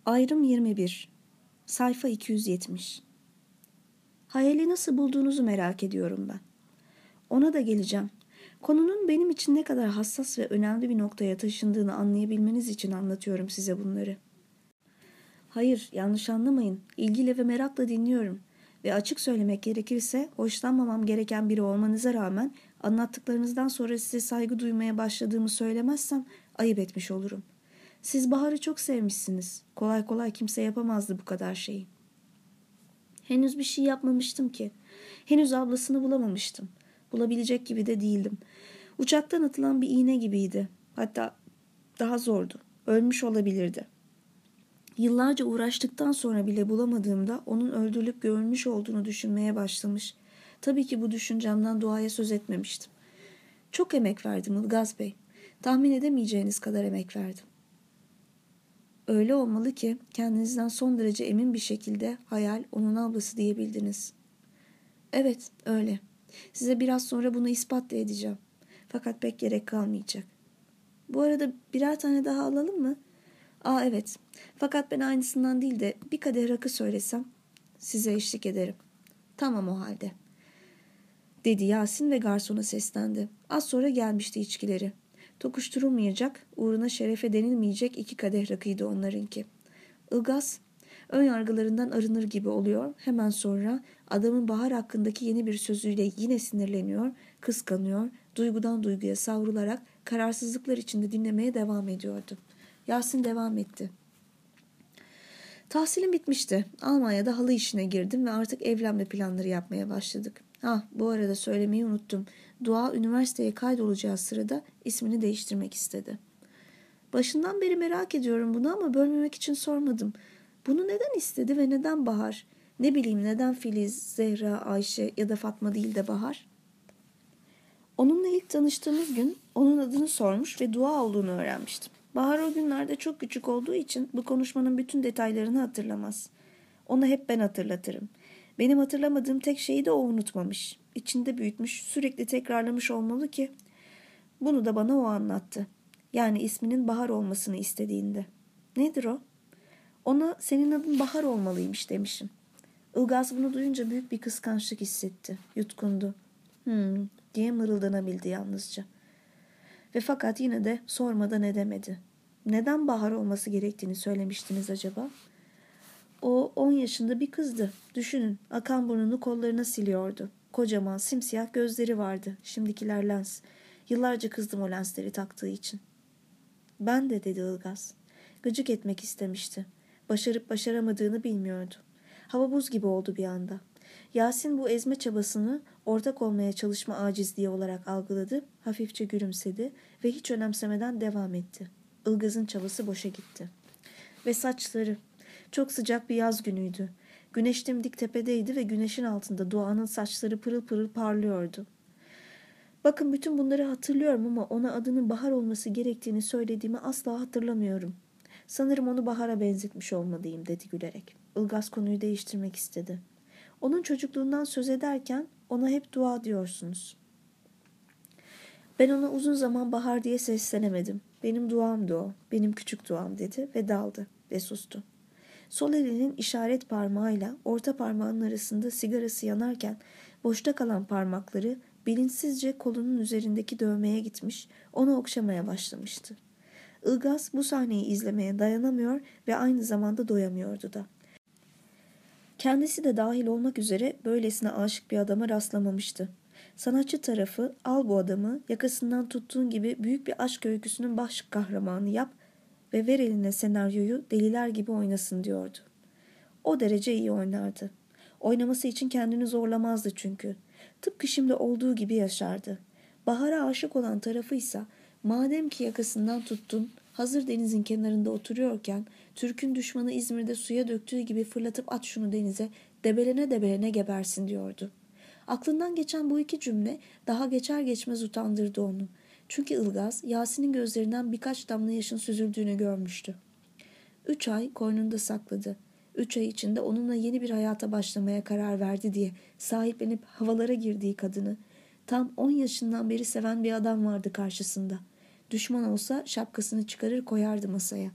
Ayrım 21. Sayfa 270. Hayali nasıl bulduğunuzu merak ediyorum ben. Ona da geleceğim. Konunun benim için ne kadar hassas ve önemli bir noktaya taşındığını anlayabilmeniz için anlatıyorum size bunları. Hayır, yanlış anlamayın. İlgiyle ve merakla dinliyorum. Ve açık söylemek gerekirse hoşlanmamam gereken biri olmanıza rağmen anlattıklarınızdan sonra size saygı duymaya başladığımı söylemezsem ayıp etmiş olurum. Siz Bahar'ı çok sevmişsiniz. Kolay kolay kimse yapamazdı bu kadar şeyi. Henüz bir şey yapmamıştım ki. Henüz ablasını bulamamıştım. Bulabilecek gibi de değildim. Uçaktan atılan bir iğne gibiydi. Hatta daha zordu. Ölmüş olabilirdi. Yıllarca uğraştıktan sonra bile bulamadığımda onun öldürülüp gömülmüş olduğunu düşünmeye başlamış. Tabii ki bu düşüncemden duaya söz etmemiştim. Çok emek verdim Ilgaz Bey. Tahmin edemeyeceğiniz kadar emek verdim. Öyle olmalı ki kendinizden son derece emin bir şekilde hayal onun ablası diyebildiniz. Evet, öyle. Size biraz sonra bunu ispat da edeceğim. Fakat pek gerek kalmayacak. Bu arada birer tane daha alalım mı? Evet. Fakat ben aynısından değil de bir kadeh rakı söylesem size eşlik ederim. Tamam o halde. Dedi Yasin ve garsona seslendi. Az sonra gelmişti içkileri. Tokuşturulmayacak, uğruna şerefe denilmeyecek 2 kadeh rakıydı onlarınki. Ilgaz, ön yargılarından arınır gibi oluyor. Hemen sonra adamın Bahar hakkındaki yeni bir sözüyle yine sinirleniyor, kıskanıyor, duygudan duyguya savrularak kararsızlıklar içinde dinlemeye devam ediyordu. Yasin devam etti. Tahsilim bitmişti. Almanya'da halı işine girdim ve artık evlenme planları yapmaya başladık. Bu arada söylemeyi unuttum. Dua üniversiteye kaydolacağı sırada ismini değiştirmek istedi. Başından beri merak ediyorum bunu ama bölmemek için sormadım. Bunu neden istedi ve neden Bahar? Ne bileyim neden Filiz, Zehra, Ayşe ya da Fatma değil de Bahar? Onunla ilk tanıştığımız gün onun adını sormuş ve Dua olduğunu öğrenmiştim. Bahar o günlerde çok küçük olduğu için bu konuşmanın bütün detaylarını hatırlamaz. Ona hep ben hatırlatırım. Benim hatırlamadığım tek şeyi de o unutmamış. İçinde büyütmüş, sürekli tekrarlamış olmalı ki. Bunu da bana o anlattı. Yani isminin Bahar olmasını istediğinde. Nedir o? Ona senin adın Bahar olmalıymış demişim. Ilgaz bunu duyunca büyük bir kıskançlık hissetti. Yutkundu. Diye mırıldanabildi yalnızca. Ve fakat yine de sormadan edemedi. Neden Bahar olması gerektiğini söylemiştiniz acaba? O 10 yaşında bir kızdı. Düşünün, akan burnunu kollarına siliyordu. Kocaman, simsiyah gözleri vardı. Şimdikiler lens. Yıllarca kızdım o lensleri taktığı için. Ben de dedi Ilgaz. Gıcık etmek istemişti. Başarıp başaramadığını bilmiyordu. Hava buz gibi oldu bir anda. Yasin bu ezme çabasını ortak olmaya çalışma acizliği olarak algıladı, hafifçe gülümsedi ve hiç önemsemeden devam etti. Ilgaz'ın çabası boşa gitti. Ve saçları. Çok sıcak bir yaz günüydü. Güneş dimdik tepedeydi ve güneşin altında Doğan'ın saçları pırıl pırıl parlıyordu. Bakın bütün bunları hatırlıyorum ama ona adının Bahar olması gerektiğini söylediğimi asla hatırlamıyorum. Sanırım onu Bahar'a benzetmiş olmalıyım dedi gülerek. Ilgaz konuyu değiştirmek istedi. Onun çocukluğundan söz ederken ona hep Dua diyorsunuz. Ben ona uzun zaman Bahar diye seslenemedim. Benim duamdı o, benim küçük duam dedi ve daldı ve sustu. Sol elinin işaret parmağıyla orta parmağının arasında sigarası yanarken boşta kalan parmakları bilinçsizce kolunun üzerindeki dövmeye gitmiş, onu okşamaya başlamıştı. Ilgaz bu sahneyi izlemeye dayanamıyor ve aynı zamanda doyamıyordu da. Kendisi de dahil olmak üzere böylesine aşık bir adama rastlamamıştı. Sanatçı tarafı al bu adamı yakasından tuttuğun gibi büyük bir aşk öyküsünün baş kahramanı yap ve ver eline senaryoyu deliler gibi oynasın diyordu. O derece iyi oynardı. Oynaması için kendini zorlamazdı çünkü. Tıpkı şimdi olduğu gibi yaşardı. Bahar'a aşık olan tarafıysa madem ki yakasından tuttun, hazır denizin kenarında oturuyorken Türk'ün düşmanı İzmir'de suya döktüğü gibi fırlatıp at şunu denize, debelene debelene gebersin diyordu. Aklından geçen bu iki cümle daha geçer geçmez utandırdı onu. Çünkü Ilgaz, Yasin'in gözlerinden birkaç damla yaşın süzüldüğünü görmüştü. 3 ay koynunda sakladı. 3 ay içinde onunla yeni bir hayata başlamaya karar verdi diye sahiplenip havalara girdiği kadını, tam 10 yaşından beri seven bir adam vardı karşısında. Düşman olsa şapkasını çıkarır koyardı masaya.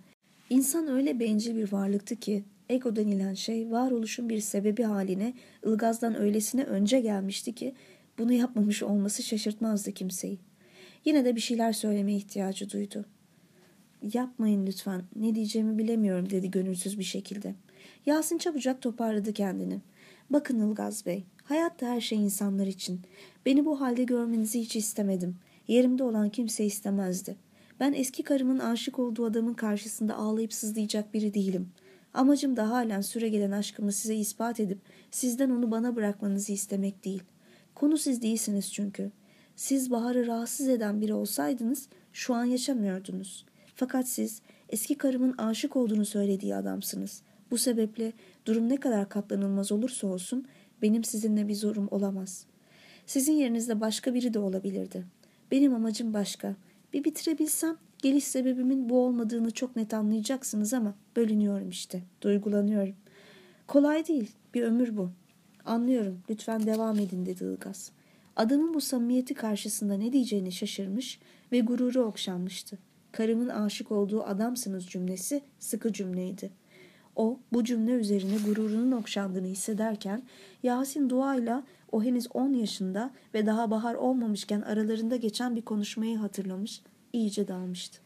İnsan öyle bencil bir varlıktı ki ego denilen şey varoluşun bir sebebi haline Ilgaz'dan öylesine önce gelmişti ki bunu yapmamış olması şaşırtmazdı kimseyi. Yine de bir şeyler söylemeye ihtiyacı duydu. Yapmayın lütfen, ne diyeceğimi bilemiyorum dedi gönülsüz bir şekilde. Yasin çabucak toparladı kendini. Bakın Ilgaz Bey, hayatta her şey insanlar için. Beni bu halde görmenizi hiç istemedim. Yerimde olan kimse istemezdi. Ben eski karımın aşık olduğu adamın karşısında ağlayıp sızlayacak biri değilim. Amacım da halen süregelen aşkımı size ispat edip sizden onu bana bırakmanızı istemek değil. Konu siz değilsiniz çünkü. Siz Bahar'ı rahatsız eden biri olsaydınız şu an yaşamıyordunuz. Fakat siz eski karımın aşık olduğunu söylediği adamsınız. Bu sebeple durum ne kadar katlanılmaz olursa olsun benim sizinle bir zorum olamaz. Sizin yerinizde başka biri de olabilirdi. Benim amacım başka. Bir bitirebilsem geliş sebebimin bu olmadığını çok net anlayacaksınız ama bölünüyorum işte. Duygulanıyorum. Kolay değil. Bir ömür bu. Anlıyorum. Lütfen devam edin dedi Ilgaz. Adamın bu samimiyeti karşısında ne diyeceğini şaşırmış ve gururu okşanmıştı. Karımın aşık olduğu adamsınız cümlesi sıkı cümleydi. O bu cümle üzerine gururunun okşandığını hissederken Yasin Dua'yla o henüz 10 yaşında ve daha bahar olmamışken aralarında geçen bir konuşmayı hatırlamış, iyice dalmıştı.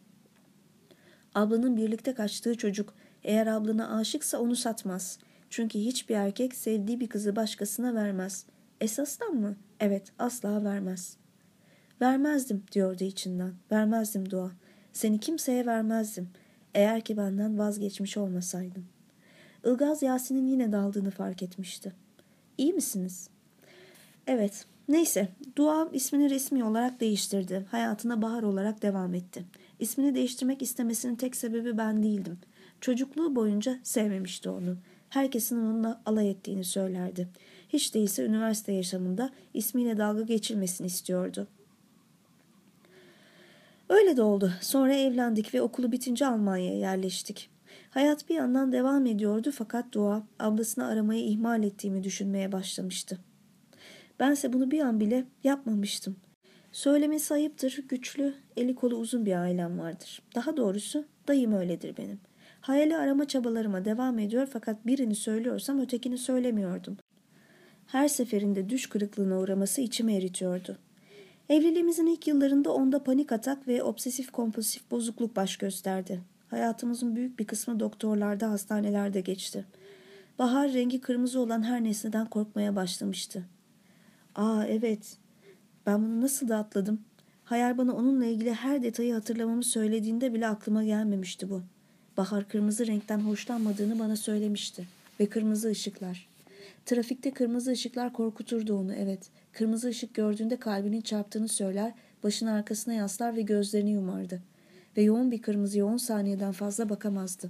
Ablanın birlikte kaçtığı çocuk eğer ablana aşıksa onu satmaz. Çünkü hiçbir erkek sevdiği bir kızı başkasına vermez. Esasdan mı? Evet, asla vermez. Vermezdim diyordu içinden. Vermezdim Dua. Seni kimseye vermezdim. Eğer ki benden vazgeçmiş olmasaydın. Ilgaz Yasin'in yine daldığını fark etmişti. İyi misiniz? Evet. Neyse. Dua ismini resmi olarak değiştirdi. Hayatına Bahar olarak devam etti. İsmini değiştirmek istemesinin tek sebebi ben değildim. Çocukluğu boyunca sevmemişti onu. Herkesin onunla alay ettiğini söylerdi. Hiç değilse üniversite yaşamında ismiyle dalga geçilmesini istiyordu. Öyle de oldu. Sonra evlendik ve okulu bitince Almanya'ya yerleştik. Hayat bir yandan devam ediyordu fakat Dua ablasını aramayı ihmal ettiğimi düşünmeye başlamıştı. Bense bunu bir an bile yapmamıştım. Söylemesi ayıptır, güçlü, eli kolu uzun bir ailem vardır. Daha doğrusu dayım öyledir benim. Hayali arama çabalarıma devam ediyor fakat birini söylüyorsam ötekini söylemiyordum. Her seferinde düş kırıklığına uğraması içimi eritiyordu. Evliliğimizin ilk yıllarında onda panik atak ve obsesif kompulsif bozukluk baş gösterdi. Hayatımızın büyük bir kısmı doktorlarda, hastanelerde geçti. Bahar rengi kırmızı olan her nesneden korkmaya başlamıştı. Aa evet, ben bunu nasıl da atladım. Hayal bana onunla ilgili her detayı hatırlamamı söylediğinde bile aklıma gelmemişti bu. Bahar kırmızı renkten hoşlanmadığını bana söylemişti. Ve kırmızı ışıklar. Trafikte kırmızı ışıklar korkuturdu onu, evet. Kırmızı ışık gördüğünde kalbinin çarptığını söyler, başını arkasına yaslar ve gözlerini yumardı. Ve yoğun bir kırmızıya 10 saniyeden fazla bakamazdı.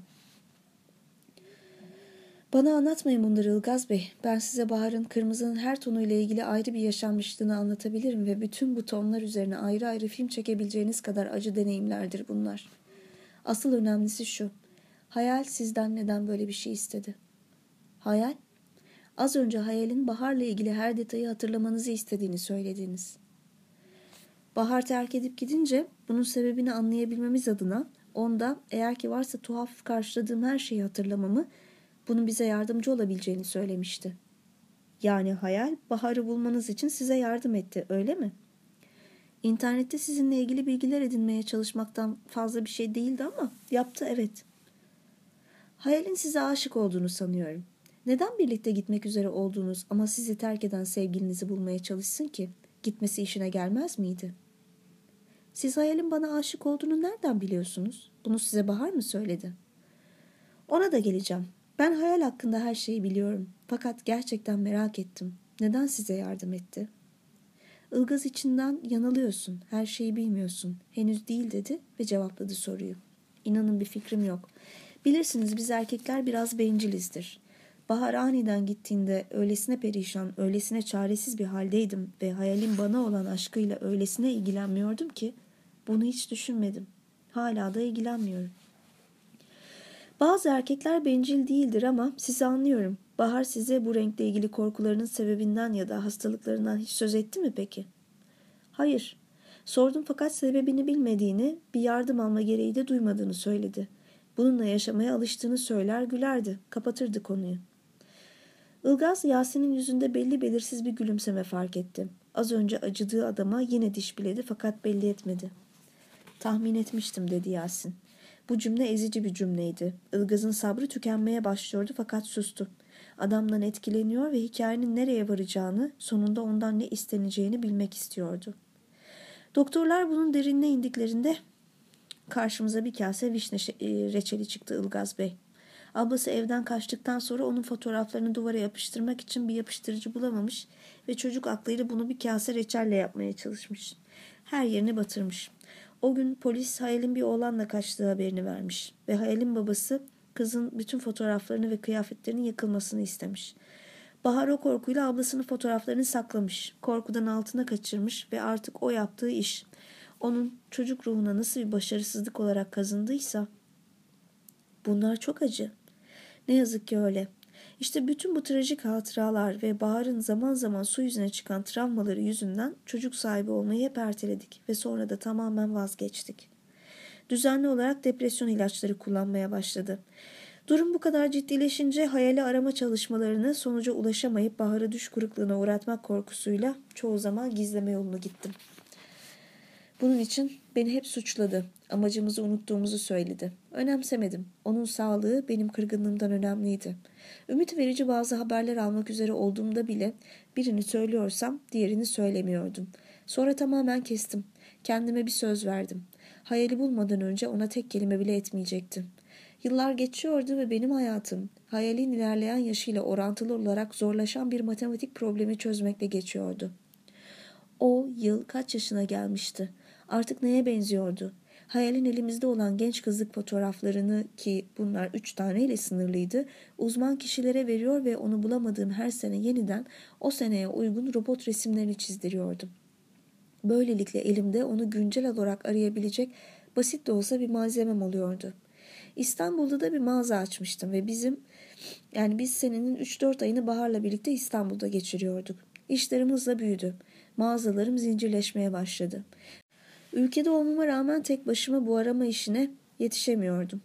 Bana anlatmayın bunları Ilgaz Bey. Ben size Bahar'ın kırmızının her tonuyla ilgili ayrı bir yaşanmışlığını anlatabilirim ve bütün bu tonlar üzerine ayrı ayrı film çekebileceğiniz kadar acı deneyimlerdir bunlar. Asıl önemlisi şu. Hayal sizden neden böyle bir şey istedi? Hayal? Az önce hayalin Bahar'la ilgili her detayı hatırlamanızı istediğini söylediniz. Bahar terk edip gidince bunun sebebini anlayabilmemiz adına onda eğer ki varsa tuhaf karşıladığım her şeyi hatırlamamı, bunun bize yardımcı olabileceğini söylemişti. Yani hayal Bahar'ı bulmanız için size yardım etti, öyle mi? İnternette sizinle ilgili bilgiler edinmeye çalışmaktan fazla bir şey değildi ama yaptı, evet. Hayalin size aşık olduğunu sanıyorum. Neden birlikte gitmek üzere olduğunuz ama sizi terk eden sevgilinizi bulmaya çalışsın ki? Gitmesi işine gelmez miydi? Siz hayalin bana aşık olduğunu nereden biliyorsunuz? Bunu size Bahar mı söyledi? Ona da geleceğim. Ben hayal hakkında her şeyi biliyorum. Fakat gerçekten merak ettim. Neden size yardım etti? Ilgaz içinden yanılıyorsun. Her şeyi bilmiyorsun. Henüz değil dedi ve cevapladı soruyu. İnanın bir fikrim yok. Bilirsiniz biz erkekler biraz bencilizdir. Bahar aniden gittiğinde öylesine perişan, öylesine çaresiz bir haldeydim ve hayalim bana olan aşkıyla öylesine ilgilenmiyordum ki bunu hiç düşünmedim. Hala da ilgilenmiyorum. Bazı erkekler bencil değildir ama sizi anlıyorum. Bahar size bu renkle ilgili korkularının sebebinden ya da hastalıklarından hiç söz etti mi peki? Hayır. Sordum fakat sebebini bilmediğini, bir yardım alma gereği de duymadığını söyledi. Bununla yaşamaya alıştığını söyler gülerdi. Kapatırdı konuyu. Ilgaz Yasin'in yüzünde belli belirsiz bir gülümseme fark etti. Az önce acıdığı adama yine diş biledi fakat belli etmedi. Tahmin etmiştim dedi Yasin. Bu cümle ezici bir cümleydi. Ilgaz'ın sabrı tükenmeye başlıyordu fakat sustu. Adamdan etkileniyor ve hikayenin nereye varacağını, sonunda ondan ne isteneceğini bilmek istiyordu. Doktorlar bunun derinine indiklerinde karşımıza bir kase vişne reçeli çıktı Ilgaz Bey. Ablası evden kaçtıktan sonra onun fotoğraflarını duvara yapıştırmak için bir yapıştırıcı bulamamış ve çocuk aklıyla bunu bir kase reçelle yapmaya çalışmış. Her yerini batırmış. O gün polis Hayal'in bir oğlanla kaçtığı haberini vermiş ve Hayal'in babası kızın bütün fotoğraflarını ve kıyafetlerinin yakılmasını istemiş. Bahar o korkuyla ablasının fotoğraflarını saklamış, korkudan altına kaçırmış ve artık o yaptığı iş onun çocuk ruhuna nasıl bir başarısızlık olarak kazındıysa bunlar çok acı. Ne yazık ki öyle. İşte bütün bu trajik hatıralar ve Bahar'ın zaman zaman su yüzüne çıkan travmaları yüzünden çocuk sahibi olmayı hep erteledik ve sonra da tamamen vazgeçtik. Düzenli olarak depresyon ilaçları kullanmaya başladı. Durum bu kadar ciddileşince hayali arama çalışmalarını sonuca ulaşamayıp Bahar'ı düş kırıklığına uğratmak korkusuyla çoğu zaman gizleme yolunu gittim. Bunun için beni hep suçladı. Amacımızı unuttuğumuzu söyledi. Önemsemedim. Onun sağlığı benim kırgınlığımdan önemliydi. Ümit verici bazı haberler almak üzere olduğumda bile birini söylüyorsam diğerini söylemiyordum. Sonra tamamen kestim. Kendime bir söz verdim. Hayali bulmadan önce ona tek kelime bile etmeyecektim. Yıllar geçiyordu ve benim hayatım hayalin ilerleyen yaşıyla orantılı olarak zorlaşan bir matematik problemi çözmekle geçiyordu. O yıl kaç yaşına gelmişti? Artık neye benziyordu? Hayalin elimizde olan genç kızlık fotoğraflarını, ki bunlar 3 taneyle sınırlıydı, uzman kişilere veriyor ve onu bulamadığım her sene yeniden o seneye uygun robot resimlerini çizdiriyordum. Böylelikle elimde onu güncel olarak arayabilecek basit de olsa bir malzemem oluyordu. İstanbul'da da bir mağaza açmıştım ve biz senenin 3-4 ayını Bahar'la birlikte İstanbul'da geçiriyorduk. İşlerim hızla büyüdü. Mağazalarım zincirleşmeye başladı. Ülkede olmama rağmen tek başıma bu arama işine yetişemiyordum.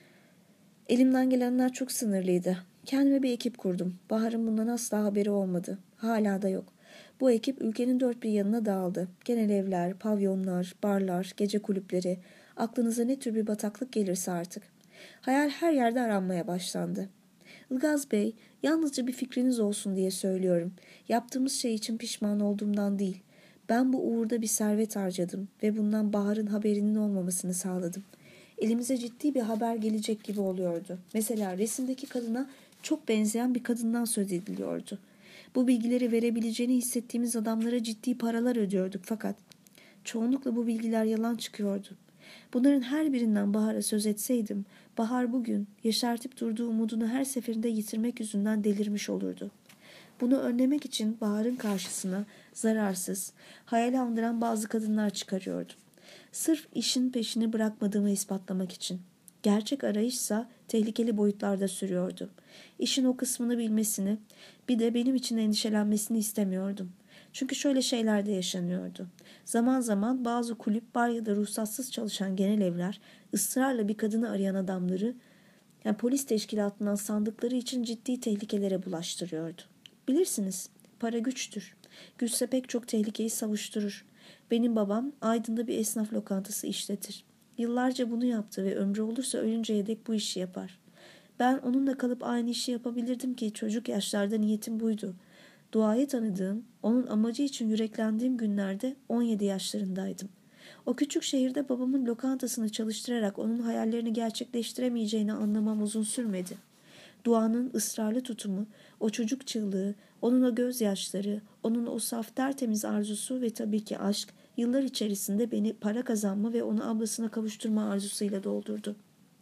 Elimden gelenler çok sınırlıydı. Kendime bir ekip kurdum. Bahar'ın bundan asla haberi olmadı. Hala da yok. Bu ekip ülkenin dört bir yanına dağıldı. Genel evler, pavyonlar, barlar, gece kulüpleri, aklınıza ne tür bir bataklık gelirse artık. Hayal her yerde aranmaya başlandı. Ilgaz Bey, yalnızca bir fikriniz olsun diye söylüyorum. Yaptığımız şey için pişman olduğumdan değil. Ben bu uğurda bir servet harcadım ve bundan Bahar'ın haberinin olmamasını sağladım. Elimize ciddi bir haber gelecek gibi oluyordu. Mesela resimdeki kadına çok benzeyen bir kadından söz ediliyordu. Bu bilgileri verebileceğini hissettiğimiz adamlara ciddi paralar ödüyorduk fakat çoğunlukla bu bilgiler yalan çıkıyordu. Bunların her birinden Bahar'a söz etseydim, Bahar bugün yeşertip durduğu umudunu her seferinde yitirmek yüzünden delirmiş olurdu. Bunu önlemek için Bahar'ın karşısına zararsız, hayal andıran bazı kadınlar çıkarıyordum. Sırf işin peşini bırakmadığımı ispatlamak için. Gerçek arayışsa tehlikeli boyutlarda sürüyordu. İşin o kısmını bilmesini, bir de benim için endişelenmesini istemiyordum. Çünkü şöyle şeyler de yaşanıyordu. Zaman zaman bazı kulüp, bar ya da ruhsatsız çalışan genel evler ısrarla bir kadını arayan adamları, polis teşkilatından sandıkları için ciddi tehlikelere bulaştırıyordu. Bilirsiniz, para güçtür. Güçse pek çok tehlikeyi savuşturur. Benim babam Aydın'da bir esnaf lokantası işletir. Yıllarca bunu yaptı ve ömrü olursa ölünceye dek bu işi yapar. Ben onunla kalıp aynı işi yapabilirdim ki çocuk yaşlarda niyetim buydu. Duayı tanıdığım, onun amacı için yüreklendiğim günlerde 17 yaşlarındaydım. O küçük şehirde babamın lokantasını çalıştırarak onun hayallerini gerçekleştiremeyeceğini anlamam uzun sürmedi. Duanın ısrarlı tutumu, o çocuk çığlığı, onun o gözyaşları, onun o saf tertemiz arzusu ve tabii ki aşk yıllar içerisinde beni para kazanma ve onu ablasına kavuşturma arzusuyla doldurdu.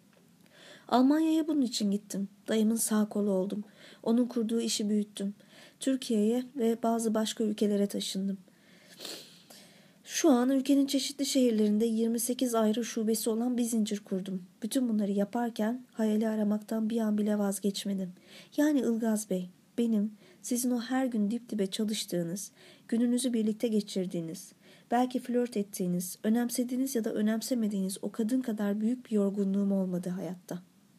Almanya'ya bunun için gittim. Dayımın sağ kolu oldum. Onun kurduğu işi büyüttüm. Türkiye'ye ve bazı başka ülkelere taşındım. Şu an ülkenin çeşitli şehirlerinde 28 ayrı şubesi olan bir zincir kurdum. Bütün bunları yaparken hayali aramaktan bir an bile vazgeçmedim. Yani Ilgaz Bey, benim sizin o her gün dip dibe çalıştığınız, gününüzü birlikte geçirdiğiniz, Belki flört ettiğiniz, önemsediğiniz ya da önemsemediğiniz o kadın kadar büyük bir yorgunluğum olmadı hayatta.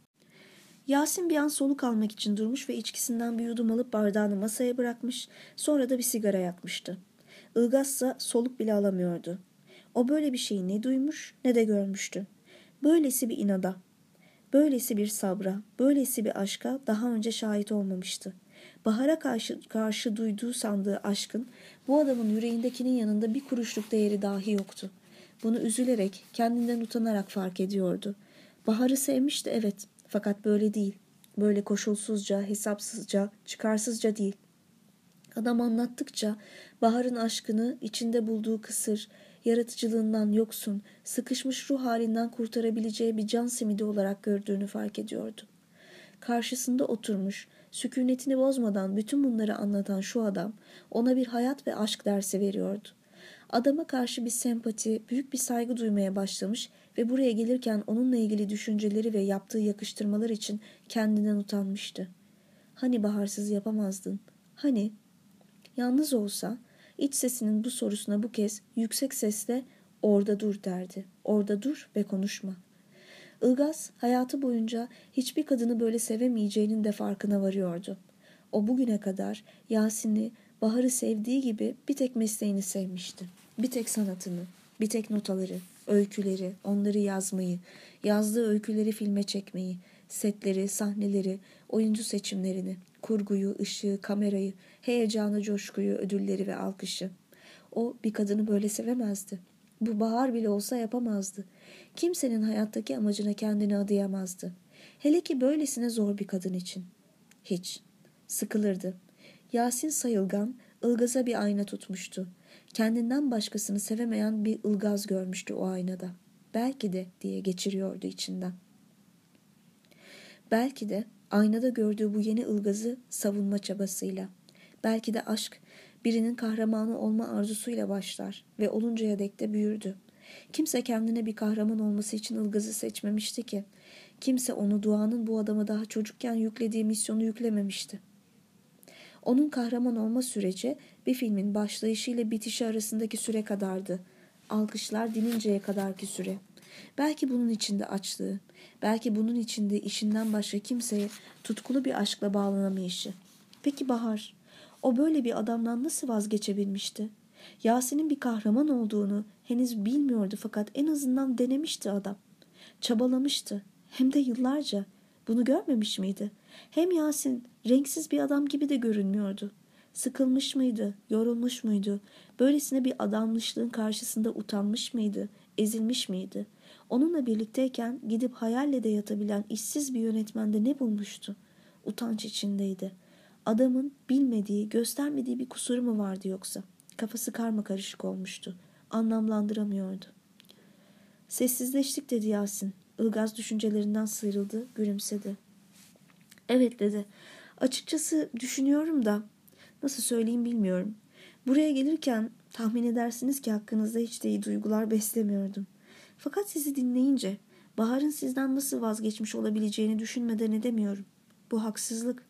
Yasin bir an soluk almak için durmuş ve içkisinden bir yudum alıp bardağını masaya bırakmış, sonra da bir sigara yakmıştı. Ilgazsa soluk bile alamıyordu. O böyle bir şeyi ne duymuş ne de görmüştü. Böylesi bir inada, böylesi bir sabra, böylesi bir aşka daha önce şahit olmamıştı. Bahar'a karşı duyduğu sandığı aşkın bu adamın yüreğindekinin yanında bir kuruşluk değeri dahi yoktu. Bunu üzülerek, kendinden utanarak fark ediyordu. Bahar'ı sevmişti evet, fakat böyle değil. Böyle koşulsuzca, hesapsızca, çıkarsızca değil. Adam anlattıkça Bahar'ın aşkını içinde bulduğu kısır, yaratıcılığından yoksun, sıkışmış ruh halinden kurtarabileceği bir can simidi olarak gördüğünü fark ediyordu. Karşısında oturmuş, sükunetini bozmadan bütün bunları anlatan şu adam ona bir hayat ve aşk dersi veriyordu. Adama karşı bir sempati, büyük bir saygı duymaya başlamış ve buraya gelirken onunla ilgili düşünceleri ve yaptığı yakıştırmalar için kendinden utanmıştı. Hani baharsız yapamazdın? Hani? Yalnız olsa iç sesinin bu sorusuna bu kez yüksek sesle orada dur derdi. Orada dur ve konuşma. Ilgaz hayatı boyunca hiçbir kadını böyle sevemeyeceğinin de farkına varıyordu. O bugüne kadar Yasin'i, Bahar'ı sevdiği gibi bir tek mesleğini sevmişti. Bir tek sanatını, bir tek notaları, öyküleri, onları yazmayı, yazdığı öyküleri filme çekmeyi, setleri, sahneleri, oyuncu seçimlerini, kurguyu, ışığı, kamerayı, heyecanı, coşkuyu, ödülleri ve alkışı. O bir kadını böyle sevemezdi. Bu Bahar bile olsa yapamazdı. Kimsenin hayattaki amacına kendini adayamazdı. Hele ki böylesine zor bir kadın için. Hiç. Sıkılırdı. Yasin Sayılgan, Ilgaz'a bir ayna tutmuştu. Kendinden başkasını sevemeyen bir Ilgaz görmüştü o aynada. Belki de diye geçiriyordu içinden. Belki de aynada gördüğü bu yeni Ilgaz'ı savunma çabasıyla. Belki de aşk birinin kahramanı olma arzusuyla başlar ve oluncaya dek de büyürdü. Kimse kendine bir kahraman olması için Ilgaz'ı seçmemişti ki. Kimse onu Doğan'ın bu adama daha çocukken yüklediği misyonu yüklememişti. Onun kahraman olma süreci bir filmin başlayışı bitişi arasındaki süre kadardı. Alkışlar dininceye kadarki süre. Belki bunun içinde açlığı, belki bunun içinde işinden başka kimseye tutkulu bir aşkla bağlanamayışı. Peki Bahar, o böyle bir adamdan nasıl vazgeçebilmişti? Yasin'in bir kahraman olduğunu henüz bilmiyordu fakat en azından denemişti adam. Çabalamıştı. Hem de yıllarca. Bunu görmemiş miydi? Hem Yasin renksiz bir adam gibi de görünmüyordu. Sıkılmış mıydı? Yorulmuş muydu? Böylesine bir adammışlığın karşısında utanmış mıydı? Ezilmiş miydi? Onunla birlikteyken gidip hayalle de yatabilen işsiz bir yönetmende ne bulmuştu? Utanç içindeydi. Adamın bilmediği, göstermediği bir kusuru mu vardı yoksa? Kafası karmakarışık olmuştu. Anlamlandıramıyordu. Sessizleştik dedi Yasin. Ilgaz düşüncelerinden sıyrıldı, gülümsedi. Evet dedi. Açıkçası düşünüyorum da nasıl söyleyeyim bilmiyorum. Buraya gelirken tahmin edersiniz ki hakkınızda hiç de iyi duygular beslemiyordum. Fakat sizi dinleyince Bahar'ın sizden nasıl vazgeçmiş olabileceğini düşünmeden edemiyorum. Bu haksızlık.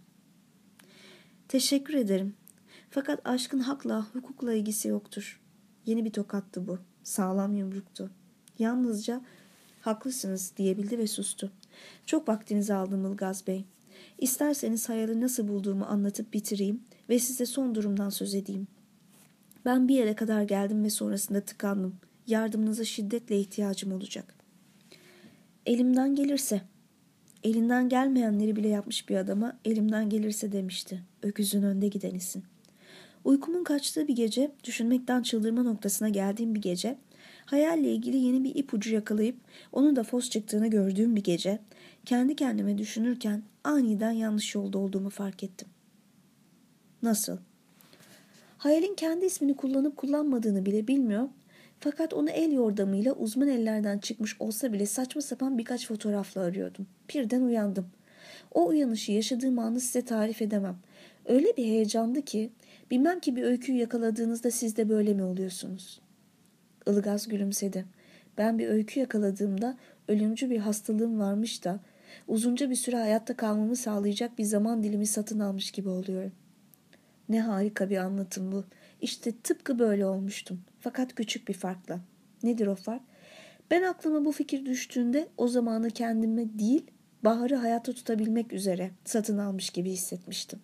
Teşekkür ederim. Fakat aşkın hakla, hukukla ilgisi yoktur. Yeni bir tokattı bu. Sağlam yumruktu. Yalnızca haklısınız diyebildi ve sustu. Çok vaktinizi aldım Ilgaz Bey. İsterseniz hayali nasıl bulduğumu anlatıp bitireyim ve size son durumdan söz edeyim. Ben bir yere kadar geldim ve sonrasında tıkandım. Yardımınıza şiddetle ihtiyacım olacak. Elimden gelirse. Elinden gelmeyenleri bile yapmış bir adama elimden gelirse demişti. Öküzün önde giden isim. Uykumun kaçtığı bir gece, düşünmekten çıldırma noktasına geldiğim bir gece, hayalle ilgili yeni bir ipucu yakalayıp onun da fos çıktığını gördüğüm bir gece, kendi kendime düşünürken aniden yanlış yolda olduğumu fark ettim. Nasıl? Hayalin kendi ismini kullanıp kullanmadığını bile bilmiyor, fakat onu el yordamıyla uzman ellerden çıkmış olsa bile saçma sapan birkaç fotoğrafla arıyordum. Birden uyandım. O uyanışı yaşadığım anı size tarif edemem. Öyle bir heyecandı ki, bilmem ki bir öyküyü yakaladığınızda siz de böyle mi oluyorsunuz? Ilgaz gülümsedi. Ben bir öykü yakaladığımda ölümcül bir hastalığım varmış da uzunca bir süre hayatta kalmamı sağlayacak bir zaman dilimi satın almış gibi oluyorum. Ne harika bir anlatım bu. İşte tıpkı böyle olmuştum. Fakat küçük bir farkla. Nedir o fark? Ben aklıma bu fikir düştüğünde o zamanı kendime değil, Bahar'ı hayatta tutabilmek üzere satın almış gibi hissetmiştim.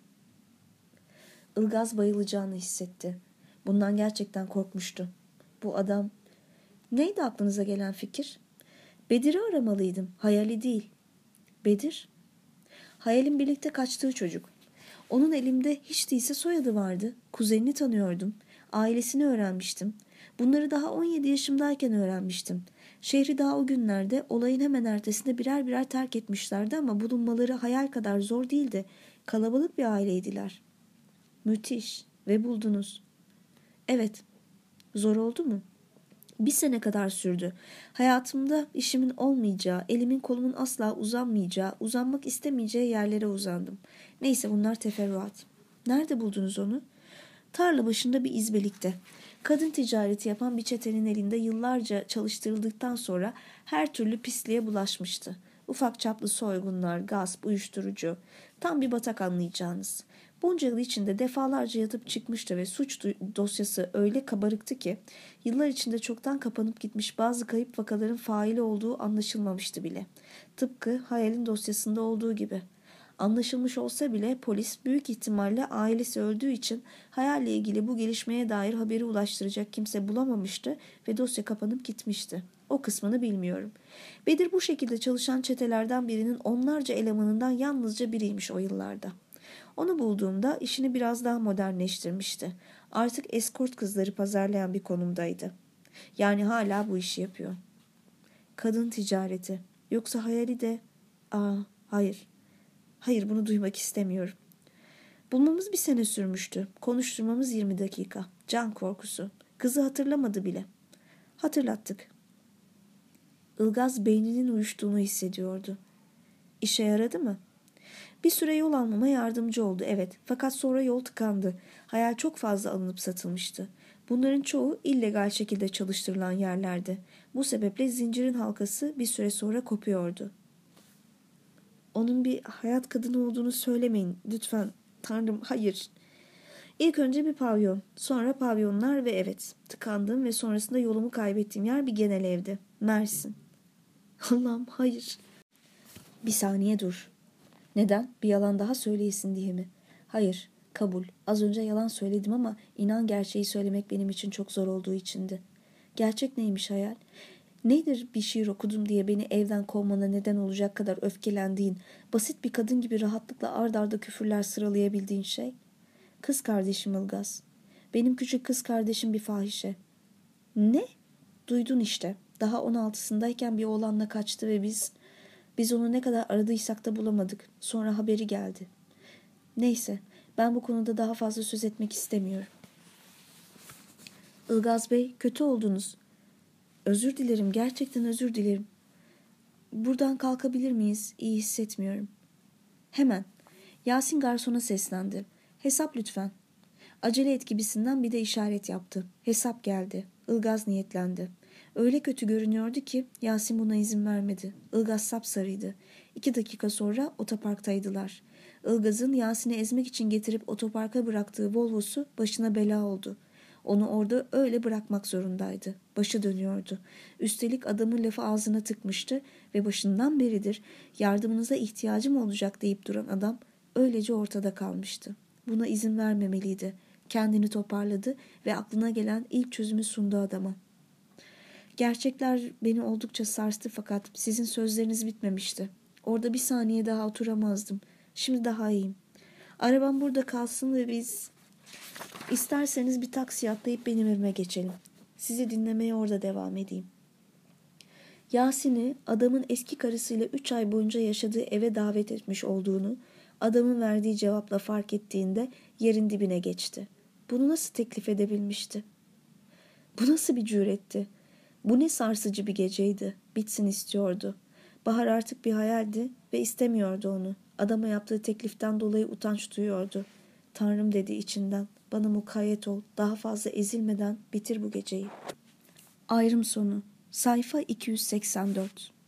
Ilgaz bayılacağını hissetti. Bundan gerçekten korkmuştu. Bu adam... Neydi aklınıza gelen fikir? Bedir'i aramalıydım, hayali değil. Bedir? Hayalin birlikte kaçtığı çocuk. Onun elimde hiç değilse soyadı vardı. Kuzenini tanıyordum. Ailesini öğrenmiştim. Bunları daha 17 yaşımdayken öğrenmiştim. Şehri daha o günlerde olayın hemen ertesinde birer birer terk etmişlerdi ama bulunmaları hayal kadar zor değildi. Kalabalık bir aileydiler. Müthiş. Ve buldunuz. Evet. Zor oldu mu? 1 sene kadar sürdü. Hayatımda işimin olmayacağı, elimin kolumun asla uzanmayacağı, uzanmak istemeyeceği yerlere uzandım. Neyse bunlar teferruat. Nerede buldunuz onu? Tarla başında bir izbelikte. Kadın ticareti yapan bir çetenin elinde yıllarca çalıştırıldıktan sonra her türlü pisliğe bulaşmıştı. Ufak çaplı soygunlar, gasp, uyuşturucu. Tam bir batak anlayacağınız. Bunca yıl içinde defalarca yatıp çıkmıştı ve suç dosyası öyle kabarıktı ki yıllar içinde çoktan kapanıp gitmiş bazı kayıp vakaların faili olduğu anlaşılmamıştı bile. Tıpkı Hayal'in dosyasında olduğu gibi. Anlaşılmış olsa bile polis büyük ihtimalle ailesi öldüğü için Hayal'le ilgili bu gelişmeye dair haberi ulaştıracak kimse bulamamıştı ve dosya kapanıp gitmişti. O kısmını bilmiyorum. Bedir bu şekilde çalışan çetelerden birinin onlarca elemanından yalnızca biriymiş o yıllarda. Onu bulduğumda işini biraz daha modernleştirmişti. Artık eskort kızları pazarlayan bir konumdaydı. Yani hala bu işi yapıyor. Kadın ticareti. Yoksa Hayali de... Hayır. Hayır, bunu duymak istemiyorum. Bulmamız 1 sene sürmüştü. Konuşturmamız 20 dakika. Can korkusu. Kızı hatırlamadı bile. Hatırlattık. Ilgaz beyninin uyuştuğunu hissediyordu. İşe yaradı mı? Bir süre yol almama yardımcı oldu, evet. Fakat sonra yol tıkandı. Hayal çok fazla alınıp satılmıştı. Bunların çoğu illegal şekilde çalıştırılan yerlerdi. Bu sebeple zincirin halkası bir süre sonra kopuyordu. Onun bir hayat kadını olduğunu söylemeyin. Lütfen. Tanrım, hayır. İlk önce bir pavyon. Sonra pavyonlar ve evet. Tıkandığım ve sonrasında yolumu kaybettiğim yer bir genel evdi. Mersin. Allah'ım, hayır. Bir saniye dur. Neden? Bir yalan daha söyleyesin diye mi? Hayır, kabul. Az önce yalan söyledim ama inan gerçeği söylemek benim için çok zor olduğu içindi. Gerçek neymiş Hayal? Nedir bir şiir okudum diye beni evden kovmana neden olacak kadar öfkelendiğin, basit bir kadın gibi rahatlıkla ard arda küfürler sıralayabildiğin şey? Kız kardeşim Ilgaz. Benim küçük kız kardeşim bir fahişe. Ne? Duydun işte. Daha 16'sındayken bir oğlanla kaçtı ve biz onu ne kadar aradıysak da bulamadık. Sonra haberi geldi. Neyse, ben bu konuda daha fazla söz etmek istemiyorum. Ilgaz Bey, kötü oldunuz. Özür dilerim, gerçekten özür dilerim. Buradan kalkabilir miyiz? İyi hissetmiyorum. Hemen. Yasin garsona seslendi. Hesap lütfen. Acele et gibisinden bir de işaret yaptı. Hesap geldi. Ilgaz niyetlendi. Öyle kötü görünüyordu ki Yasin buna izin vermedi. Ilgaz sapsarıydı. 2 dakika sonra otoparktaydılar. Ilgaz'ın Yasin'i ezmek için getirip otoparka bıraktığı Volvo'su başına bela oldu. Onu orada öyle bırakmak zorundaydı. Başı dönüyordu. Üstelik adamın lafı ağzına tıkmıştı ve başından beridir yardımınıza ihtiyacım olacak deyip duran adam öylece ortada kalmıştı. Buna izin vermemeliydi. Kendini toparladı ve aklına gelen ilk çözümü sundu adama. Gerçekler beni oldukça sarstı fakat sizin sözleriniz bitmemişti. Orada 1 saniye daha oturamazdım. Şimdi daha iyiyim. Arabam burada kalsın ve biz... İsterseniz bir taksi atlayıp benim evime geçelim. Sizi dinlemeye orada devam edeyim. Yasin'i adamın eski karısıyla 3 ay boyunca yaşadığı eve davet etmiş olduğunu adamın verdiği cevapla fark ettiğinde yerin dibine geçti. Bunu nasıl teklif edebilmişti? Bu nasıl bir cüretti? Bu ne sarsıcı bir geceydi. Bitsin istiyordu. Bahar artık bir hayaldi ve istemiyordu onu. Adama yaptığı tekliften dolayı utanç duyuyordu. Tanrım dedi içinden. Bana mukayyet ol. Daha fazla ezilmeden bitir bu geceyi. Ayrım sonu. Sayfa 284.